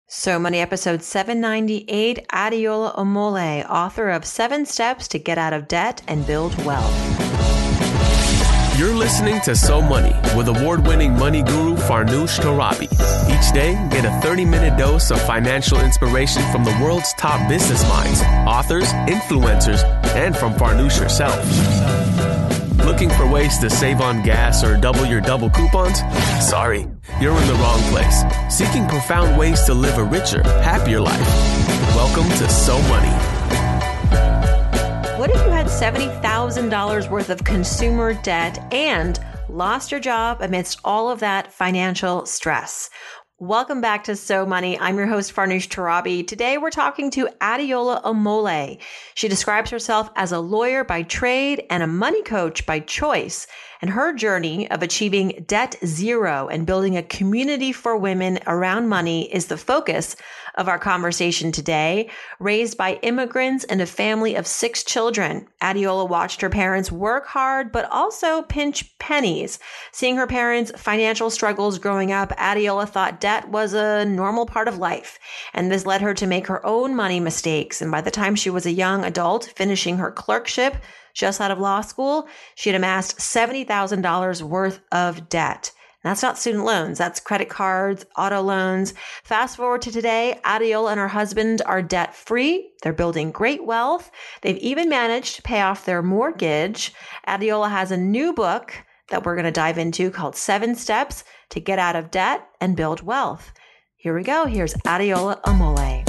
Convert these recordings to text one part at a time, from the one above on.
So Money episode 798, Adeola Omole, author of 7 Steps to Get Out of Debt and Build Wealth. You're listening to So Money with award-winning money guru Farnoosh Torabi. Each day, get a 30-minute dose of financial inspiration from the world's top business minds, authors, influencers, and from Farnoosh herself. Looking for ways to save on gas or double your double coupons? Sorry, you're in the wrong place. Seeking profound ways to live a richer, happier life. Welcome to So Money. What if you had $70,000 worth of consumer debt and lost your job amidst all of that financial stress? Welcome back to So Money. I'm your host, Farnoosh Torabi. Today, we're talking to Adeola Omole. She describes herself as a lawyer by trade and a money coach by choice. And her journey of achieving debt zero and building a community for women around money is the focus of our conversation today. Raised by immigrants and a family of 6 children, Adeola watched her parents work hard, but also pinch pennies. Seeing her parents' financial struggles growing up, Adeola thought debt was a normal part of life. And this led her to make her own money mistakes. And by the time she was a young adult, finishing her clerkship, just out of law school, she had amassed $70,000 worth of debt. That's not student loans. That's credit cards, auto loans. Fast forward to today, Adeola and her husband are debt free. They're building great wealth. They've even managed to pay off their mortgage. Adeola has a new book that we're going to dive into called 7 Steps to Get Out of Debt and Build Wealth. Here we go. Here's Adeola Omole.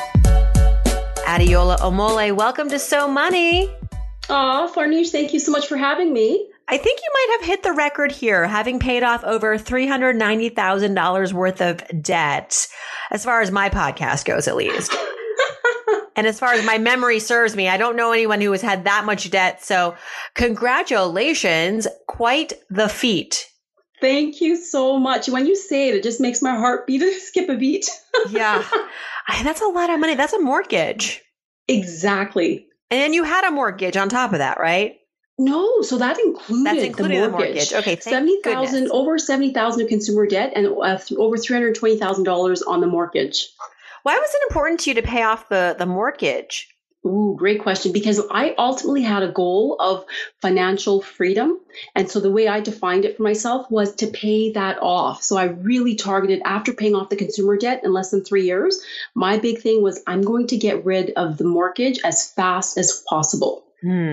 Adeola Omole, welcome to So Money. Oh, Farnoosh, thank you so much for having me. I think you might have hit the record here, having paid off over $390,000 worth of debt, as far as my podcast goes, at least. And as far as my memory serves me, I don't know anyone who has had that much debt. So congratulations. Quite the feat. Thank you so much. When you say it, it just makes my heart skip a beat. Yeah. That's a lot of money. That's a mortgage. Exactly. And then you had a mortgage on top of that, right? No, so that included the mortgage. Okay, over $70,000 of consumer debt and over $320,000 on the mortgage. Why was it important to you to pay off the mortgage? Ooh, great question. Because I ultimately had a goal of financial freedom. And so the way I defined it for myself was to pay that off. So I really targeted, after paying off the consumer debt in less than 3 years, my big thing was I'm going to get rid of the mortgage as fast as possible.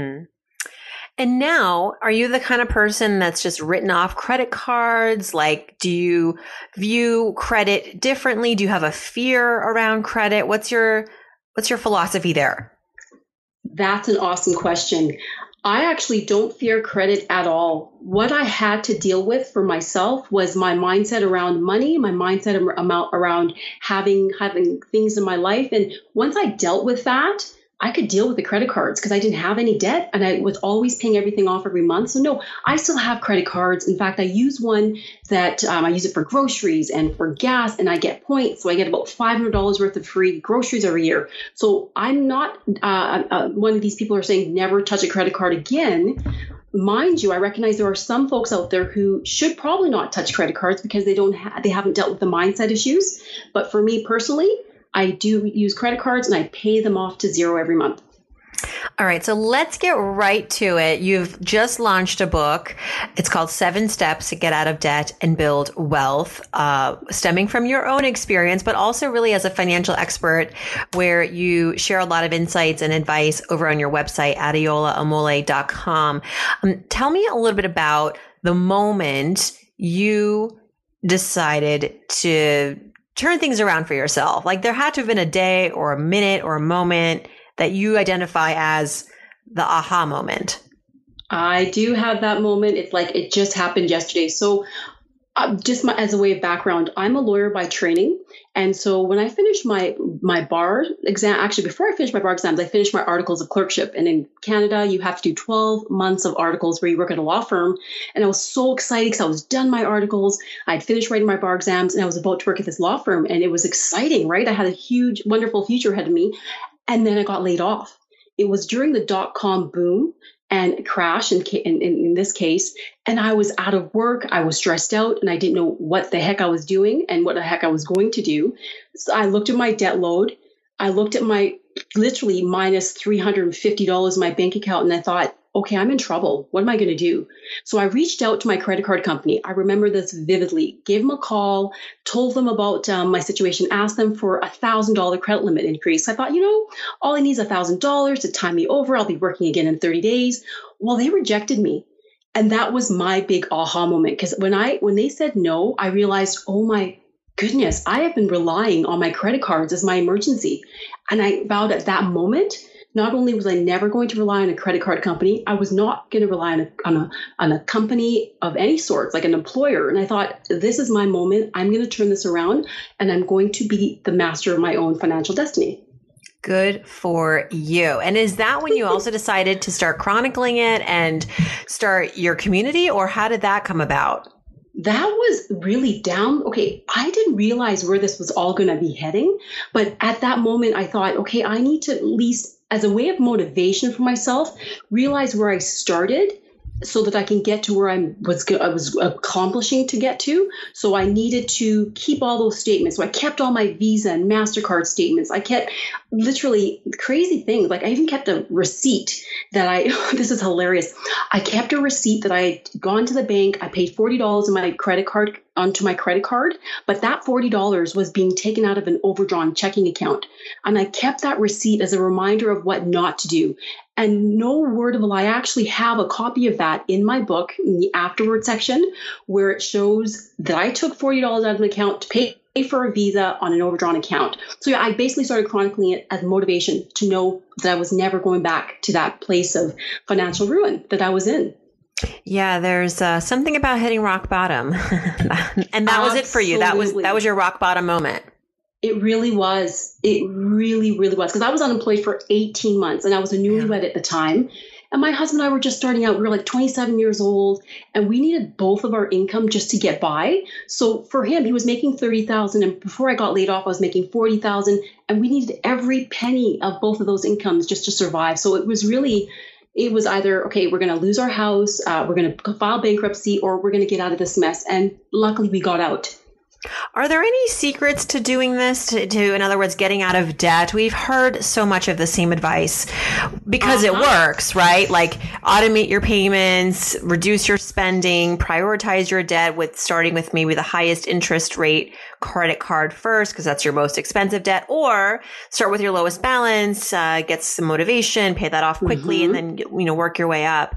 And now, are you the kind of person that's just written off credit cards? Like, do you view credit differently? Do you have a fear around credit? What's your philosophy there? That's an awesome question. I actually don't fear credit at all. What I had to deal with for myself was my mindset around money, my mindset around having things in my life. And once I dealt with that, I could deal with the credit cards because I didn't have any debt and I was always paying everything off every month. So no, I still have credit cards. In fact, I use one that I use it for groceries and for gas and I get points. So I get about $500 worth of free groceries every year. So I'm not one of these people who are saying never touch a credit card again. Mind you, I recognize there are some folks out there who should probably not touch credit cards because they haven't dealt with the mindset issues. But for me personally, I do use credit cards and I pay them off to zero every month. All right. So let's get right to it. You've just launched a book. It's called 7 Steps to Get Out of Debt and Build Wealth, stemming from your own experience, but also really as a financial expert where you share a lot of insights and advice over on your website, adeolaomole.com. Tell me a little bit about the moment you decided to turn things around for yourself. Like there had to have been a day or a minute or a moment that you identify as the aha moment. I do have that moment. It's like it just happened yesterday. So as a way of background, I'm a lawyer by training. And so when I finished my bar exam, actually before I finished my bar exams, I finished my articles of clerkship. And in Canada, you have to do 12 months of articles where you work at a law firm. And I was so excited because I was done my articles. I'd finished writing my bar exams and I was about to work at this law firm. And it was exciting, right? I had a huge, wonderful future ahead of me. And then I got laid off. It was during the dot-com boom. and crash in this case. And I was out of work. I was stressed out and I didn't know what the heck I was doing and what the heck I was going to do. So I looked at my debt load. I looked at my literally minus $350 in my bank account and I thought, okay, I'm in trouble. What am I going to do? So I reached out to my credit card company. I remember this vividly. Gave them a call, told them about my situation, asked them for $1,000 credit limit increase. I thought, all I need is $1,000 to time me over. I'll be working again in 30 days. Well, they rejected me. And that was my big aha moment. Because when they said no, I realized, oh my goodness, I have been relying on my credit cards as my emergency. And I vowed at that moment, not only was I never going to rely on a credit card company, I was not going to rely on a company of any sort, like an employer. And I thought, this is my moment. I'm going to turn this around and I'm going to be the master of my own financial destiny. Good for you. And is that when you also decided to start chronicling it and start your community, or how did that come about? That was really down. Okay, I didn't realize where this was all going to be heading. But at that moment, I thought, okay, I need to at least, as a way of motivation for myself, realize where I started so that I can get to where I was accomplishing to get to. So I needed to keep all those statements. So I kept all my Visa and MasterCard statements. I kept literally crazy things. Like I even kept a receipt that this is hilarious. I kept a receipt that I had gone to the bank. I paid $40 in my credit card onto my credit card, but that $40 was being taken out of an overdrawn checking account. And I kept that receipt as a reminder of what not to do. And no word of a lie, I actually have a copy of that in my book in the afterward section where it shows that I took $40 out of an account to pay for a Visa on an overdrawn account. So I basically started chronicling it as motivation to know that I was never going back to that place of financial ruin that I was in. Yeah, there's something about hitting rock bottom. And that was it for you. That was your rock bottom moment. It really was. It really, really was. Because I was unemployed for 18 months and I was a newlywed at the time. And my husband and I were just starting out. We were like 27 years old and we needed both of our income just to get by. So for him, he was making $30,000. And before I got laid off, I was making $40,000. And we needed every penny of both of those incomes just to survive. So it was either, okay, we're going to lose our house, we're going to file bankruptcy, or we're going to get out of this mess. And luckily we got out. Are there any secrets to doing this, to in other words, getting out of debt? We've heard so much of the same advice because it works, right? Like automate your payments, reduce your spending, prioritize your debt starting with maybe the highest interest rate credit card first, because that's your most expensive debt, or start with your lowest balance, get some motivation, pay that off quickly, and then, work your way up.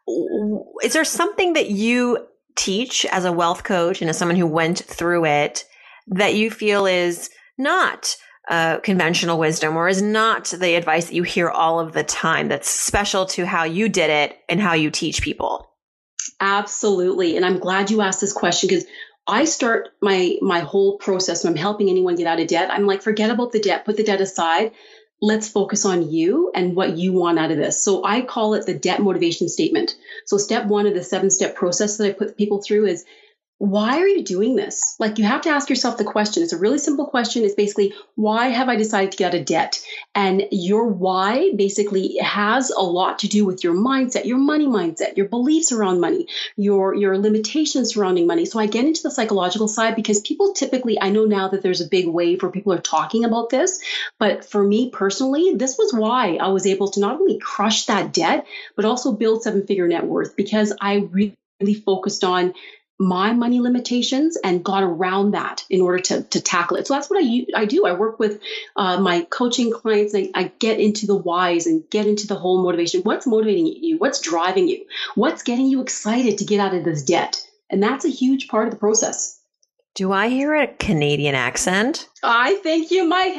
Is there something that you teach as a wealth coach and as someone who went through it that you feel is not conventional wisdom, or is not the advice that you hear all of the time, that's special to how you did it and how you teach people? Absolutely. And I'm glad you asked this question, because I start my whole process when I'm helping anyone get out of debt. I'm like, forget about the debt, put the debt aside. Let's focus on you and what you want out of this. So I call it the debt motivation statement. So step 1 of the 7-step process that I put people through is, why are you doing this? Like, you have to ask yourself the question. It's a really simple question. It's basically, why have I decided to get out of debt? And your why basically has a lot to do with your mindset, your money mindset, your beliefs around money, your limitations surrounding money. So I get into the psychological side because people typically, I know now that there's a big wave where people are talking about this, but for me personally, this was why I was able to not only crush that debt, but also build 7-figure net worth, because I really focused on my money limitations and got around that in order to tackle it. So that's what I do. I work with my coaching clients, and I get into the whys and get into the whole motivation. What's motivating you? What's driving you? What's getting you excited to get out of this debt? And that's a huge part of the process. Do I hear a Canadian accent? I think you might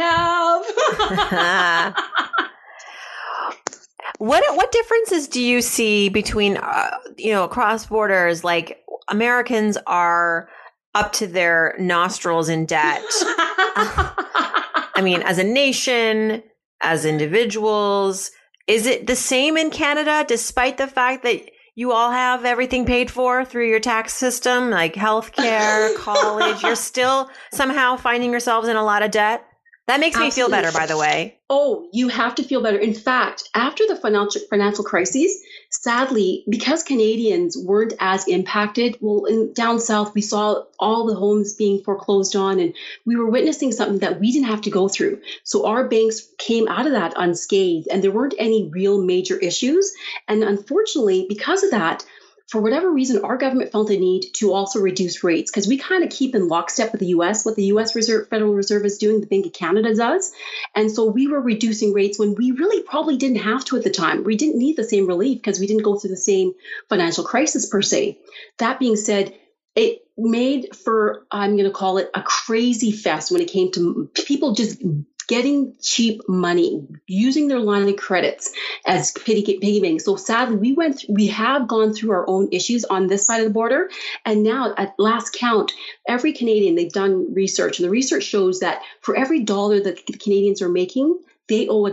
have. What differences do you see between, across borders? Like, Americans are up to their nostrils in debt. I mean, as a nation, as individuals, is it the same in Canada, despite the fact that you all have everything paid for through your tax system, like healthcare, college? You're still somehow finding yourselves in a lot of debt? That makes me feel Absolutely. better, by the way. Oh, you have to feel better. In fact, after the financial crises, sadly, because Canadians weren't as impacted, well, down south, we saw all the homes being foreclosed on, and we were witnessing something that we didn't have to go through. So our banks came out of that unscathed, and there weren't any real major issues. And unfortunately, because of that, for whatever reason, our government felt a need to also reduce rates because we kind of keep in lockstep with the U.S. what the U.S. Federal Reserve is doing, the Bank of Canada does. And so we were reducing rates when we really probably didn't have to at the time. We didn't need the same relief because we didn't go through the same financial crisis per se. That being said, it made for, I'm going to call it a crazy fest when it came to people just getting cheap money, using their line of credits as piggy bank. So sadly, we have gone through our own issues on this side of the border. And now at last count, every Canadian, they've done research, and the research shows that for every dollar that the Canadians are making, they owe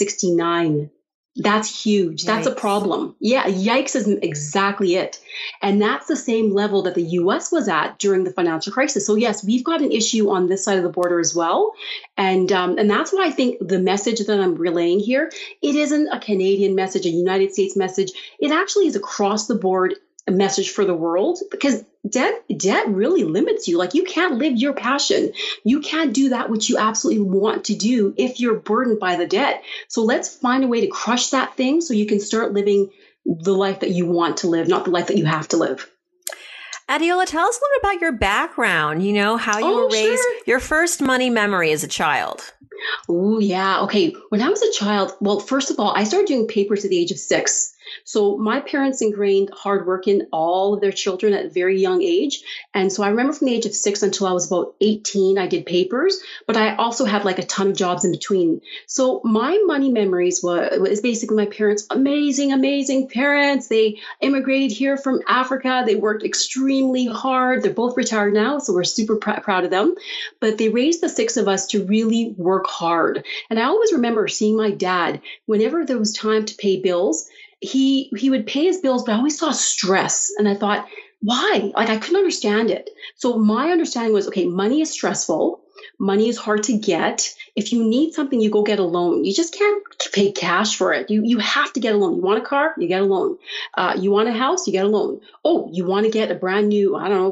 $1.69. That's huge. That's a problem. Yeah, yikes is exactly it. And that's the same level that the US was at during the financial crisis. So yes, we've got an issue on this side of the border as well. And that's why I think the message that I'm relaying here, it isn't a Canadian message, a United States message. It actually is across the board a message for the world, because debt really limits you. Like, you can't live your passion. You can't do that which you absolutely want to do if you're burdened by the debt. So let's find a way to crush that thing so you can start living the life that you want to live, not the life that you have to live. Adiola, tell us a little about your background, how you were raised, your first money memory as a child. Oh, yeah. Okay. When I was a child, well, first of all, I started doing papers at the age of 6. So my parents ingrained hard work in all of their children at a very young age. And so I remember from the age of 6 until I was about 18, I did papers, but I also had like a ton of jobs in between. So my money memories was basically my parents, amazing parents. They immigrated here from Africa. They worked extremely hard. They're both retired now, so we're super proud of them. But they raised the 6 of us to really work hard. And I always remember seeing my dad, whenever there was time to pay bills, he would pay his bills, but I always saw stress. And I thought, why? Like, I couldn't understand it. So my understanding was, okay, money is stressful. Money is hard to get. If you need something, you go get a loan. You just can't pay cash for it. You have to get a loan. You want a car? You get a loan. You want a house? You get a loan. Oh, you want to get a brand new,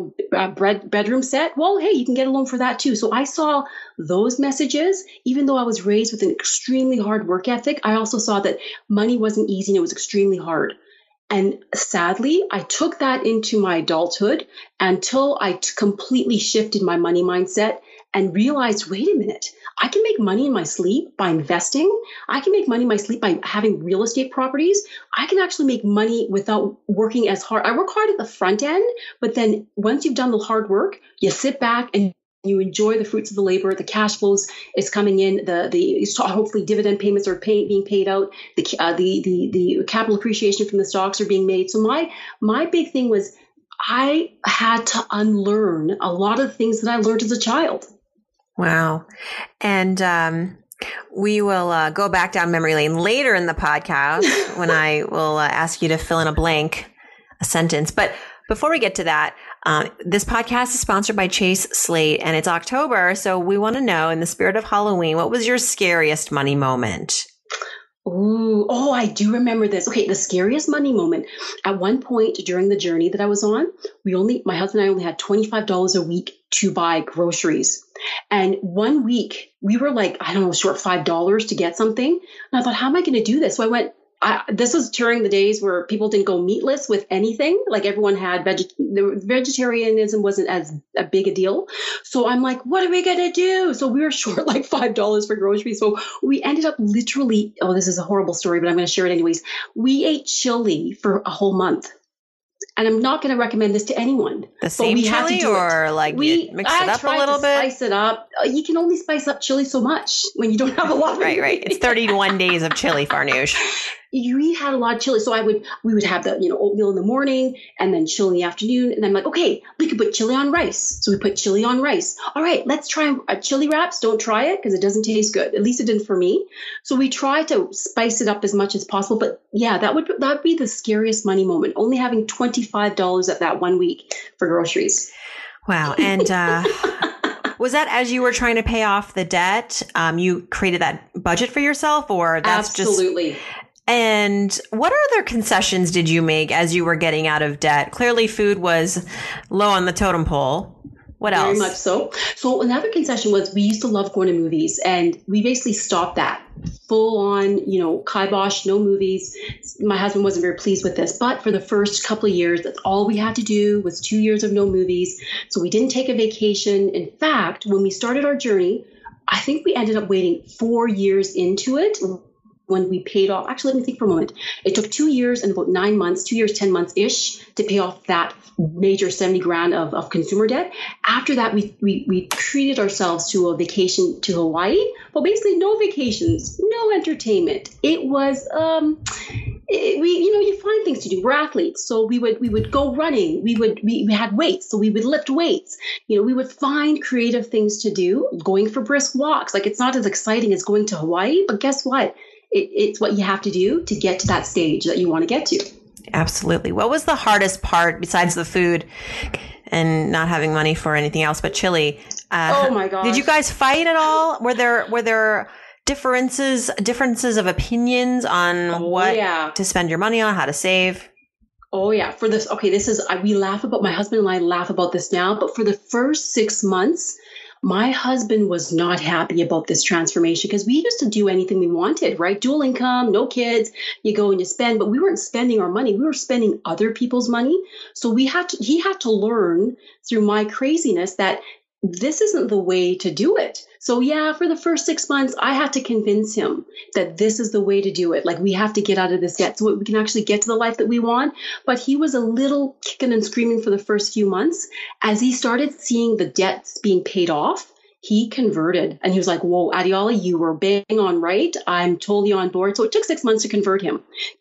bedroom set? Well, hey, you can get a loan for that too. So I saw those messages. Even though I was raised with an extremely hard work ethic, I also saw that money wasn't easy and it was extremely hard. And sadly, I took that into my adulthood until I completely shifted my money mindset and realized, wait a minute, I can make money in my sleep by investing. I can make money in my sleep by having real estate properties. I can actually make money without working as hard. I work hard at the front end, but then once you've done the hard work, you sit back and you enjoy the fruits of the labor. The cash flows is coming in. The hopefully dividend payments are being paid out. The capital appreciation from the stocks are being made. So my big thing was I had to unlearn a lot of things that I learned as a child. Wow. And we will go back down memory lane later in the podcast when I will ask you to fill in a sentence. But before we get to that, this podcast is sponsored by Chase Slate, and it's October. So we want to know, in the spirit of Halloween, what was your scariest money moment? Ooh, oh, I do remember this. Okay, the scariest money moment. At one point during the journey that I was on, my husband and I only had $25 a week to buy groceries. And one week we were like, short $5 to get something. And I thought, how am I going to do this? So I went, this was during the days where people didn't go meatless with anything. Like, everyone had vegetarianism wasn't as a big a deal. So I'm like, what are we going to do? So we were short like $5 for groceries. So we ended up literally, this is a horrible story, but I'm going to share it anyways. We ate chili for a whole month. And I'm not going to recommend this to anyone. The same chili, or like you mix it up a little bit? Spice it up. You can only spice up chili so much when you don't have a lot. Right. It's 31 days of chili, Farnoosh. We had a lot of chili. So we would have the, oatmeal in the morning and then chili in the afternoon. And I'm like, okay, we could put chili on rice. So we put chili on rice. All right, let's try chili wraps. Don't try it because it doesn't taste good. At least it didn't for me. So we try to spice it up as much as possible. But yeah, that would be the scariest money moment. Only having $25 at that 1 week for groceries. Wow. And Was that as you were trying to pay off the debt? You created that budget for yourself, or that's Absolutely. just... And what other concessions did you make as you were getting out of debt? Clearly food was low on the totem pole. What else? Very much so. So another concession was we used to love going to movies, and we basically stopped that. Full on, kibosh, no movies. My husband wasn't very pleased with this, but for the first couple of years, that's all we had to do was 2 years of no movies. So we didn't take a vacation. In fact, when we started our journey, I think we ended up waiting 4 years into it when we paid off. Actually, let me think for a moment. It took 2 years and about 9 months, 2 years, 10 months ish to pay off that major 70 grand of consumer debt. After that, we treated ourselves to a vacation to Hawaii, but basically no vacations, no entertainment. It was, you find things to do. We're athletes. So we would go running. We had weights. So we would lift weights. We would find creative things to do, going for brisk walks. Like, it's not as exciting as going to Hawaii, but guess what? It's what you have to do to get to that stage that you want to get to. Absolutely. What was the hardest part besides the food and not having money for anything else but chili? Oh my gosh. Did you guys fight at all? Were there differences of opinions on what to spend your money on, how to save? Oh yeah. For this, okay, my husband and I laugh about this now, but for the first 6 months, my husband was not happy about this transformation because we used to do anything we wanted, right? Dual income, no kids, you go and you spend, but we weren't spending our money. We were spending other people's money. So he had to learn through my craziness that this isn't the way to do it. So yeah, for the first 6 months, I had to convince him that this is the way to do it. Like, we have to get out of this debt so we can actually get to the life that we want. But he was a little kicking and screaming for the first few months. As he started seeing the debts being paid off, he converted and he was like, whoa, Adiola, you were bang on right. I'm totally on board. So it took 6 months to convert him.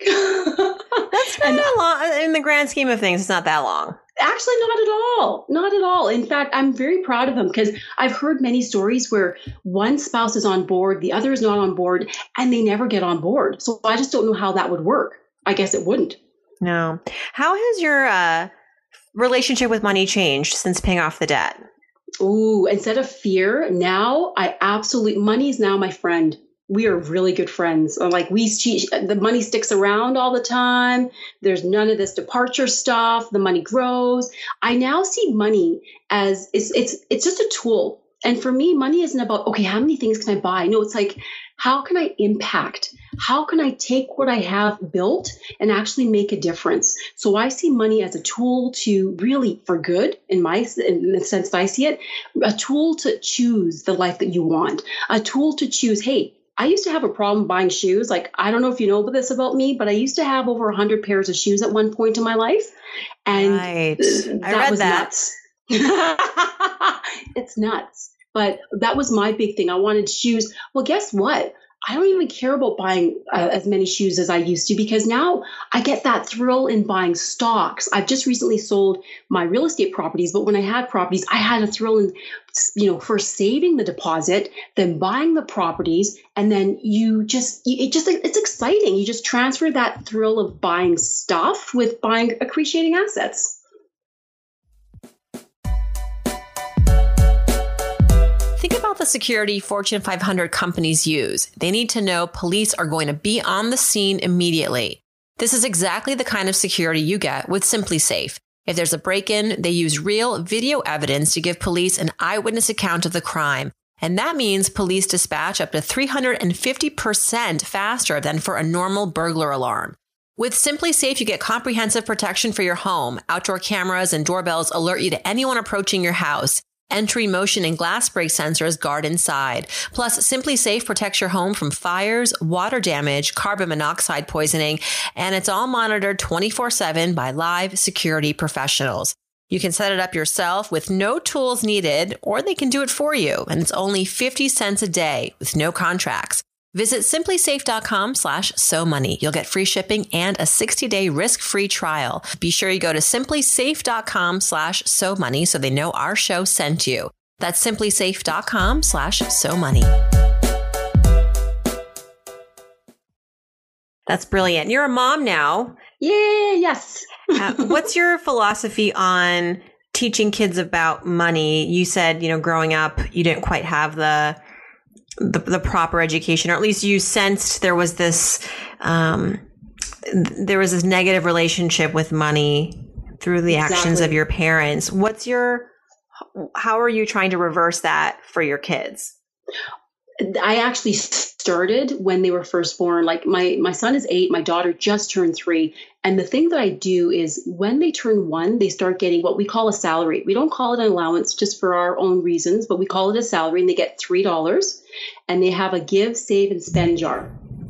That's not long. In the grand scheme of things, it's not that long. Actually, not at all. Not at all. In fact, I'm very proud of him because I've heard many stories where one spouse is on board, the other is not on board, and they never get on board. So I just don't know how that would work. I guess it wouldn't. No. How has your relationship with money changed since paying off the debt? Ooh, instead of fear, now money is now my friend. We are really good friends. Like, the money sticks around all the time. There's none of this departure stuff. The money grows. I now see money as it's just a tool. And for me, money isn't about, okay, how many things can I buy? No, it's like, how can I impact? How can I take what I have built and actually make a difference? So I see money as a tool to really, for good, in the sense that I see it, a tool to choose the life that you want, a tool to choose, hey, I used to have a problem buying shoes. Like, I don't know if you know this about me, but I used to have over 100 pairs of shoes at one point in my life. And right. That was nuts. It's nuts. But that was my big thing. I wanted shoes. Well, guess what? I don't even care about buying as many shoes as I used to, because now I get that thrill in buying stocks. I've just recently sold my real estate properties, but when I had properties, I had a thrill in, first saving the deposit, then buying the properties, and then it's exciting. You just transfer that thrill of buying stuff with buying appreciating assets. Think about the security Fortune 500 companies use. They need to know police are going to be on the scene immediately. This is exactly the kind of security you get with SimpliSafe. If there's a break-in, they use real video evidence to give police an eyewitness account of the crime. And that means police dispatch up to 350% faster than for a normal burglar alarm. With SimpliSafe, you get comprehensive protection for your home. Outdoor cameras and doorbells alert you to anyone approaching your house. Entry, motion, and glass break sensors guard inside. Plus, SimpliSafe protects your home from fires, water damage, carbon monoxide poisoning, and it's all monitored 24/7 by live security professionals. You can set it up yourself with no tools needed, or they can do it for you, and it's only 50 cents a day with no contracts. Visit simplysafe.com/SoMoney. You'll get free shipping and a 60-day risk-free trial. Be sure you go to simplysafe.com/SoMoney so they know our show sent you. That's simplysafe.com/SoMoney. That's brilliant. You're a mom now. Yeah, yes. What's your philosophy on teaching kids about money, you said, growing up, you didn't quite have the proper education, or at least you sensed there was this negative relationship with money through the actions of your parents. How are you trying to reverse that for your kids? I actually started when they were first born. Like my son is 8, my daughter just turned 3. And the thing that I do is when they turn 1, they start getting what we call a salary. We don't call it an allowance just for our own reasons, but we call it a salary, and they get $3 and they have a give, save, and spend jar.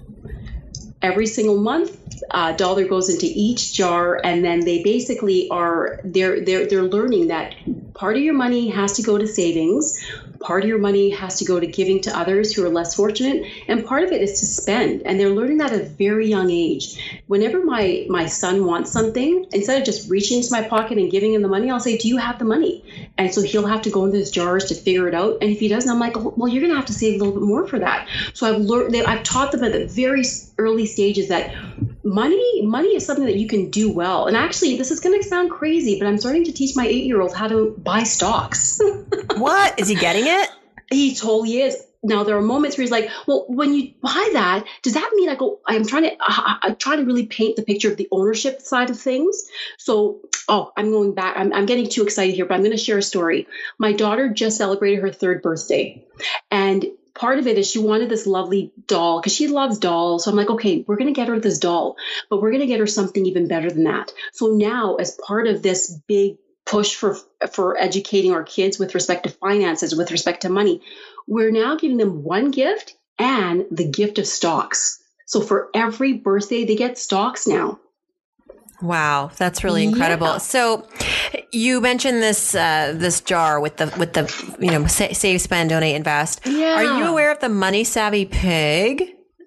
Every single month, $1 goes into each jar, and then they basically they're learning that part of your money has to go to savings, part of your money has to go to giving to others who are less fortunate, and part of it is to spend. And they're learning that at a very young age. Whenever my son wants something, instead of just reaching into my pocket and giving him the money, I'll say, do you have the money? And so he'll have to go into his jars to figure it out. And if he doesn't, I'm like, well, you're going to have to save a little bit more for that. So I've taught them at the very early stages that money is something that you can do well. And actually, this is going to sound crazy, but I'm starting to teach my 8-year-old how to buy stocks. What? Is he getting it? He totally is. Now, there are moments where he's like, well, when you buy that, does that mean I'm trying to really paint the picture of the ownership side of things. So, I'm going back. I'm getting too excited here, but I'm going to share a story. My daughter just celebrated her 3rd birthday. And part of it is she wanted this lovely doll because she loves dolls. So I'm like, okay, we're going to get her this doll, but we're going to get her something even better than that. So now, as part of this big push for educating our kids with respect to finances, with respect to money, we're now giving them one gift and the gift of stocks. So for every birthday, they get stocks now. Wow, that's really incredible. Yeah. So you mentioned this jar with the save, spend, donate, invest. Yeah. Are you aware of the Money Savvy Pig?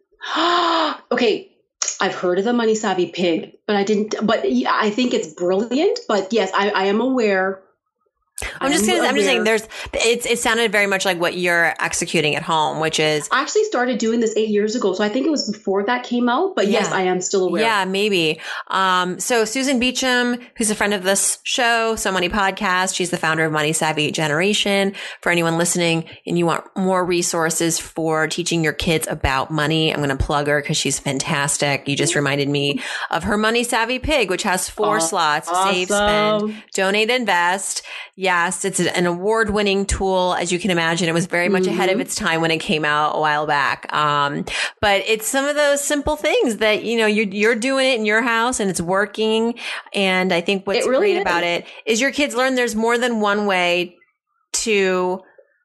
Okay. I've heard of the Money Savvy Pig, but I think it's brilliant. But yes, I am aware. I'm just saying, it sounded very much like what you're executing at home, which is. I actually started doing this 8 years ago. So I think it was before that came out, but yes, I am still aware. Yeah, maybe. So Susan Beacham, who's a friend of this show, So Money Podcast, she's the founder of Money Savvy Generation. For anyone listening and you want more resources for teaching your kids about money, I'm going to plug her because she's fantastic. You just reminded me of her Money Savvy Pig, which has 4 slots: save, spend, donate, invest. Yes, it's an award-winning tool. As you can imagine, it was very much ahead of its time when it came out a while back. But it's some of those simple things that, you're doing it in your house and it's working. And I think what's really great about it is your kids learn there's more than one way to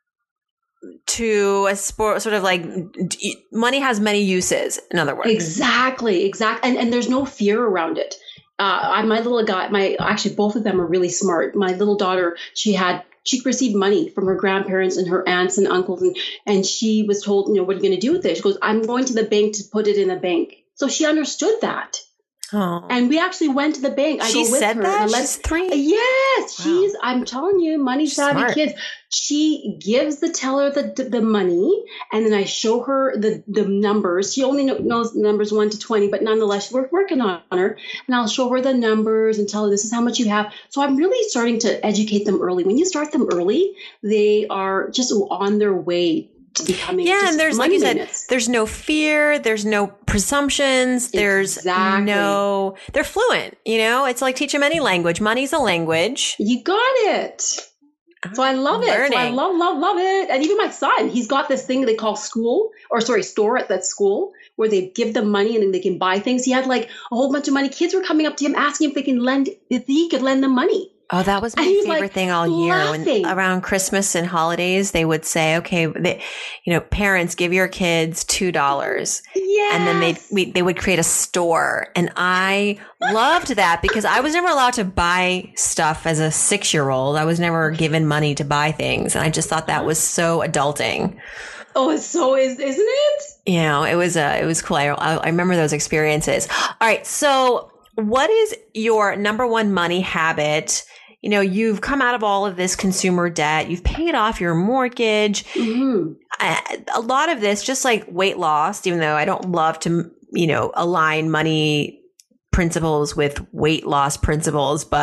a sport, sort of like money has many uses, in other words. Exactly. And there's no fear around it. My little guy, actually both of them are really smart. My little daughter, she received money from her grandparents and her aunts and uncles, and she was told, what are you going to do with it? She goes, I'm going to the bank to put it in a bank. So she understood that. Oh. And we actually went to the bank. She said that? She's 3? Yes. Wow. I'm telling you, money savvy kids. She gives the teller the money, and then I show her the numbers. She only knows numbers 1 to 20, but nonetheless, we're working on her. And I'll show her the numbers and tell her this is how much you have. So I'm really starting to educate them early. When you start them early, they are just on their way to becoming. Yeah, and there's, like you said, there's no fear, there's no presumptions, they're fluent. It's like teach them any language. Money's a language. You got it. So I love it. So I love it. And even my son, he's got this thing they call store at that school, where they give them money and then they can buy things. He had like a whole bunch of money. Kids were coming up to him asking if he could lend them money. Oh, that was my favorite thing all year. When, around Christmas and holidays, they would say, okay, parents, give your kids $2. Yes. And then they would create a store. And I loved that because I was never allowed to buy stuff as a 6-year-old. I was never given money to buy things. And I just thought that was so adulting. Oh, it so is, isn't it? It was cool. I remember those experiences. All right. So what is your number one money habit? You've come out of all of this consumer debt. You've paid off your mortgage. Mm-hmm. A lot of this, just like weight loss, even though I don't love to, align money principles with weight loss principles, but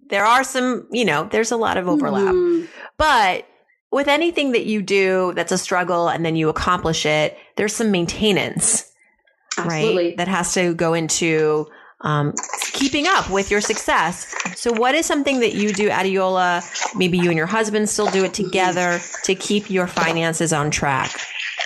there are some, there's a lot of overlap. But with anything that you do that's a struggle and then you accomplish it, there's some maintenance, Absolutely. right? That has to go into keeping up with your success. So what is something that you do, Adeola, maybe you and your husband still do it together to keep your finances on track?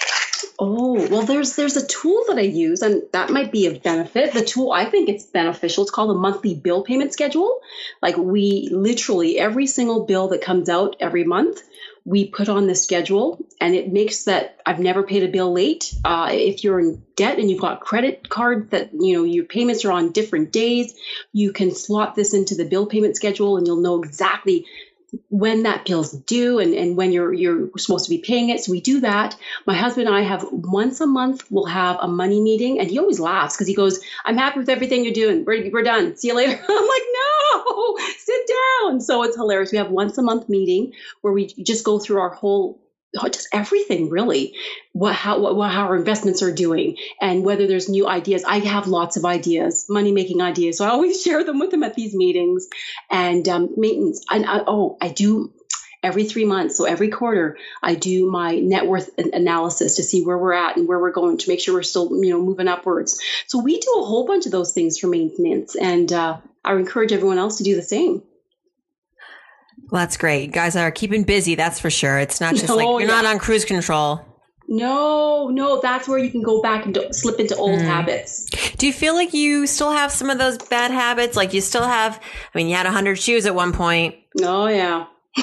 Oh, well, there's a tool that I use, and that might be of benefit. The tool, I think it's beneficial. It's called a monthly bill payment schedule. Like we literally, every single bill that comes out every month, we put on the schedule, and it makes that I've never paid a bill late. If you're in debt and you've got credit cards that, your payments are on different days, you can slot this into the bill payment schedule and you'll know exactly when that bill's due and when you're supposed to be paying it. So we do that. My husband and I have once a month, we'll have a money meeting, and he always laughs because he goes, I'm happy with everything you're doing. We're done. See you later. I'm like, no, sit down. So it's hilarious. We have once a month meeting where we just go through our whole, just everything really, how our investments are doing and whether there's new ideas. I have lots of ideas, money making ideas. So I always share them with him at these meetings. And maintenance. I do every 3 months. So every quarter I do my net worth analysis to see where we're at and where we're going to make sure we're still, moving upwards. So we do a whole bunch of those things for maintenance. And I encourage everyone else to do the same. Well, that's great. You guys are keeping busy, that's for sure. It's not just you're not on cruise control. No, that's where you can go back and slip into old habits. Do you feel like you still have some of those bad habits? Like you still have, you had 100 shoes at one point. Oh, yeah.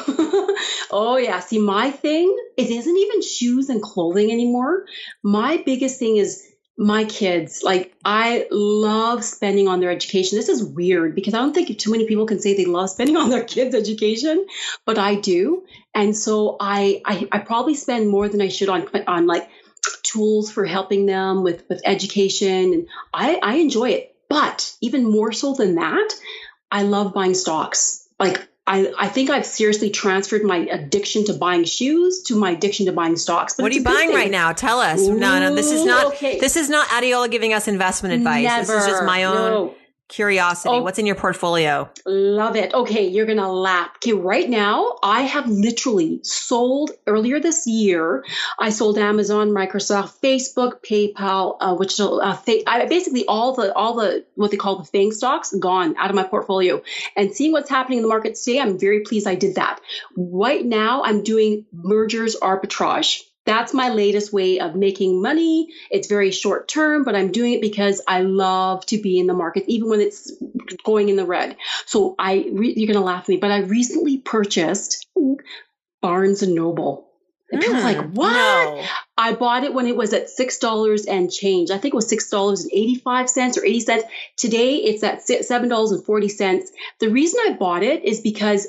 Oh, yeah. See, my thing, it isn't even shoes and clothing anymore. My biggest thing is my kids. Like, I love spending on their education. This is weird because I don't think too many people can say they love spending on their kids' education, but I do. And so I probably spend more than I should on like tools for helping them with education. And I enjoy it. But even more so than that, I love buying stocks. Like, I think I've seriously transferred my addiction to buying shoes to my addiction to buying stocks. But what are you buying right now? Tell us. Ooh, no, this is not. Okay. This is not Adeola giving us investment advice. Never. This is just my own curiosity. What's in your portfolio? Love it. Okay, you're gonna laugh. Okay, right now I have literally sold earlier this year. I sold Amazon, Microsoft, Facebook, PayPal, basically all the what they call the FANG stocks gone out of my portfolio. And seeing what's happening in the market today, I'm very pleased I did that. Right now, I'm doing mergers arbitrage. That's my latest way of making money. It's very short term, but I'm doing it because I love to be in the market, even when it's going in the red. So you're going to laugh at me, but I recently purchased Barnes & Noble. And people are like, what? No. I bought it when it was at $6 and change. I think it was $6.85 or 80 cents. Today, it's at $7.40. The reason I bought it is because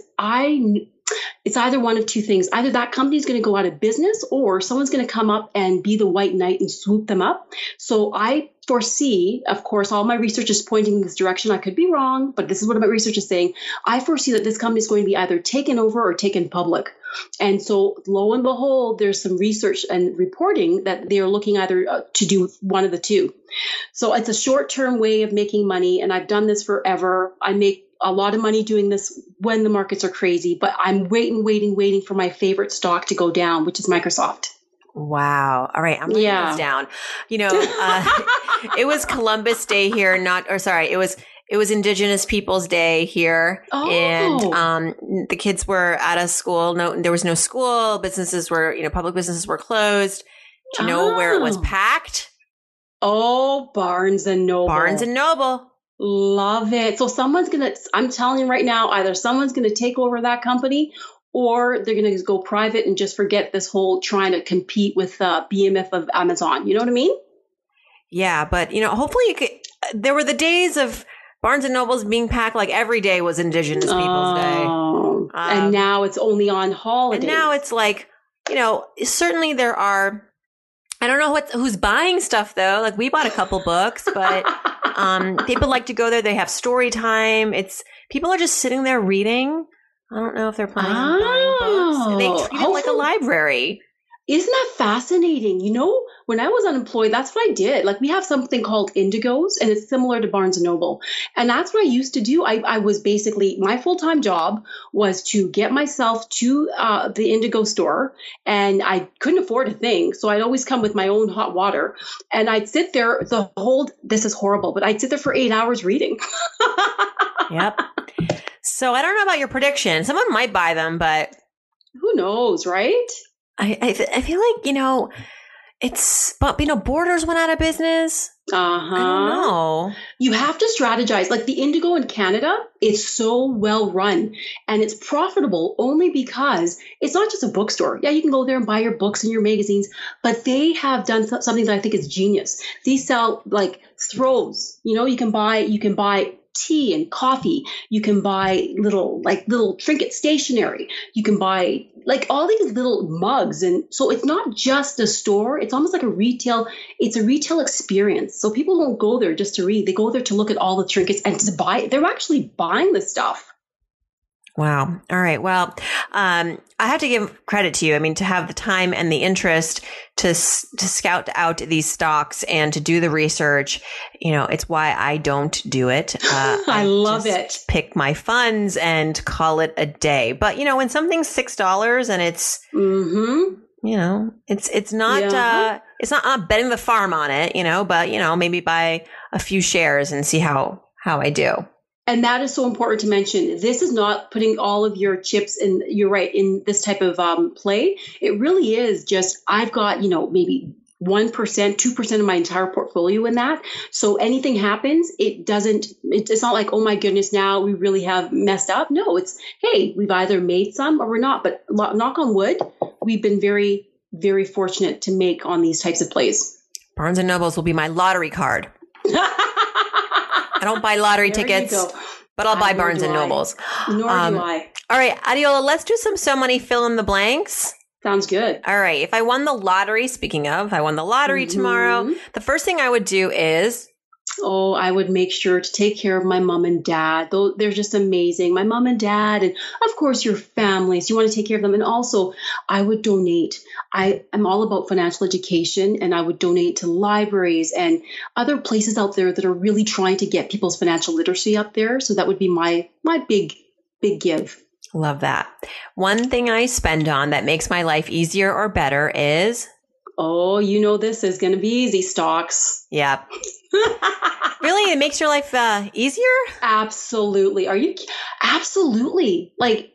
it's either one of two things. Either that company is going to go out of business or someone's going to come up and be the white knight and swoop them up. So I foresee, of course, all my research is pointing in this direction. I could be wrong, but this is what my research is saying. I foresee that this company is going to be either taken over or taken public. And so lo and behold, there's some research and reporting that they are looking either to do one of the two. So it's a short-term way of making money. And I've done this forever. I make a lot of money doing this when the markets are crazy, but I'm waiting for my favorite stock to go down, which is Microsoft. Wow. All right. I'm writing this down. It was Columbus Day here, it was Indigenous Peoples Day here. Oh. And the kids were out of school. No, there was no school. Businesses were, public businesses were closed. Do you know where it was packed? Oh, Barnes & Noble. Barnes & Noble. Love it. So I'm telling you right now, either someone's going to take over that company or they're going to go private and just forget this whole trying to compete with BMF of Amazon. You know what I mean? Yeah. But, hopefully there were the days of Barnes & Noble's being packed like every day was Indigenous Peoples Day. And now it's only on holidays. And now it's like, certainly there are, I don't know who's buying stuff though. Like we bought a couple books, but people like to go there. They have story time. People are just sitting there reading. I don't know if they're planning on buying books. They treat it like a library. Isn't that fascinating? You know, when I was unemployed, that's what I did. Like we have something called Indigos, and it's similar to Barnes and Noble. And that's what I used to do. I was basically, my full-time job was to get myself to the Indigo store, and I couldn't afford a thing. So I'd always come with my own hot water, and I'd sit there this is horrible, but I'd sit there for 8 hours reading. Yep. So I don't know about your prediction. Someone might buy them, but who knows, right? I feel like, Borders went out of business. I don't know. You have to strategize. Like the Indigo in Canada, it's so well run and it's profitable only because it's not just a bookstore. Yeah, you can go there and buy your books and your magazines, but they have done something that I think is genius. They sell like throws. You can buy tea and coffee. You can buy little trinket stationery. You can buy like all these little mugs. And so it's not just a store. It's almost like a retail experience. So people don't go there just to read. They go there to look at all the trinkets and to buy. They're actually buying the stuff. Wow. All right. Well, I have to give credit to you. I mean, to have the time and the interest to scout out these stocks and to do the research, it's why I don't do it. I love it. Pick my funds and call it a day. But, when something's $6 and it's, it's not, it's not betting the farm on it, but, maybe buy a few shares and see how I do. And that is so important to mention. This is not putting all of your chips in, you're right, in this type of play. It really is just, I've got, maybe 1%, 2% of my entire portfolio in that. So anything happens, it's not like, oh my goodness, now we really have messed up. No, it's, hey, we've either made some or we're not. But knock on wood, we've been very, very fortunate to make on these types of plays. Barnes and Nobles will be my lottery card. I don't buy lottery tickets, but I'll buy Barnes and Nobles. Nor do I. All right, Adiola, let's do some So Money fill in the blanks. Sounds good. All right. If I won the lottery, if I won the lottery tomorrow, the first thing I would do is... Oh, I would make sure to take care of my mom and dad. They're just amazing. My mom and dad, and of course your families. You want to take care of them. And also, I would donate. I'm all about financial education, and I would donate to libraries and other places out there that are really trying to get people's financial literacy up there. So that would be my big give. Love that. One thing I spend on that makes my life easier or better is... Oh, this is going to be easy. Stocks. Yeah. Really? It makes your life easier? Absolutely. Absolutely. Like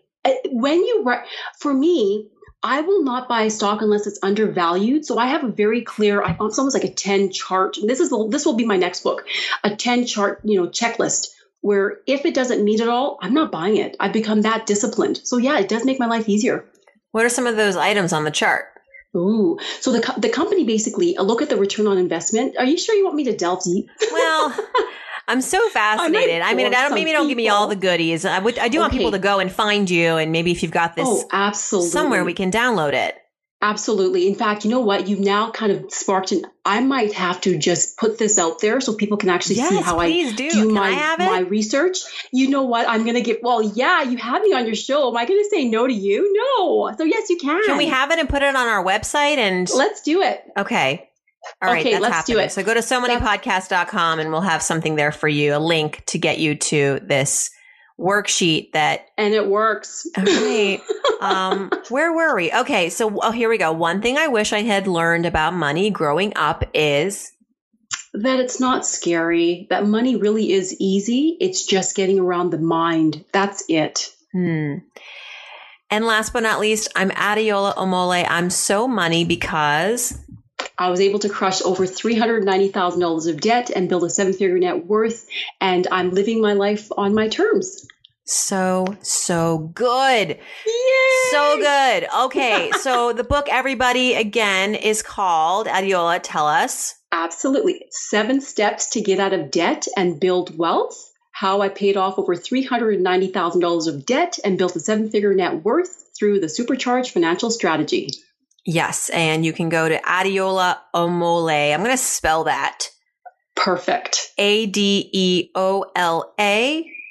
for me, I will not buy a stock unless it's undervalued. So I have a very clear, it's almost like a 10 chart. This will be my next book, a 10 chart, checklist where if it doesn't meet it all, I'm not buying it. I've become that disciplined. So yeah, it does make my life easier. What are some of those items on the chart? Ooh, so the company basically, a look at the return on investment. Are you sure you want me to delve deep? Well, I'm so fascinated. Maybe don't give me all the goodies. I do want people to go and find you, and maybe if you've got this absolutely. somewhere, we can download it. Absolutely. In fact, you know what? You've now kind of sparked I might have to just put this out there so people can actually see how I do my research. You know what? I'm going to you have me on your show. Am I going to say no to you? No. So yes, you can. Can we have it and put it on our website? And let's do it. Okay. All right. That's let's happening. do it. So go to somoneypodcast.com and we'll have something there for you, a link to get you to this worksheet and it works. Okay. Where were we? Okay. So here we go. One thing I wish I had learned about money growing up is that it's not scary, that money really is easy. It's just getting around the mind. That's it. And last but not least, I'm Adiola Omole. I'm So Money because I was able to crush over $390,000 of debt and build a 7-figure net worth. And I'm living my life on my terms. So good. Yay! So good. Okay. So the book, everybody, again, is called, Adiola, tell us. Absolutely. 7 Steps to Get Out of Debt and Build Wealth. How I paid off over $390,000 of debt and built a 7-figure net worth through the Supercharged Financial Strategy. Yes. And you can go to Adiola Omole. I'm going to spell that. Perfect. Adeola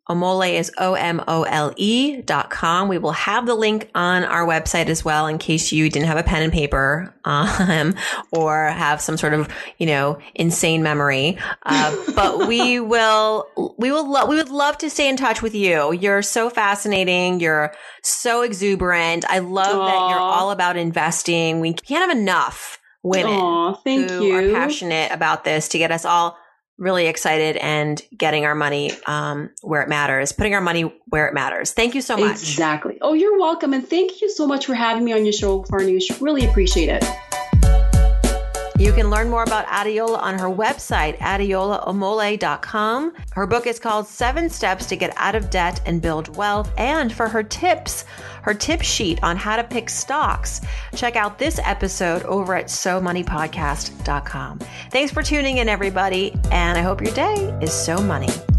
Omole is OMOLE.com. We will have the link on our website as well in case you didn't have a pen and paper or have some sort of, insane memory. But we would love to stay in touch with you. You're so fascinating. You're so exuberant. I love that you're all about investing. We can't have enough women who are passionate about this to get us all really excited and getting our money where it matters, putting our money where it matters. Thank you so much. Exactly. Oh, you're welcome. And thank you so much for having me on your show, Farnoosh. Really appreciate it. You can learn more about Adeola on her website, adeolaomole.com. Her book is called 7 Steps to Get Out of Debt and Build Wealth. And for her tips, her tip sheet on how to pick stocks, check out this episode over at SoMoneyPodcast.com. Thanks for tuning in, everybody. And I hope your day is so money.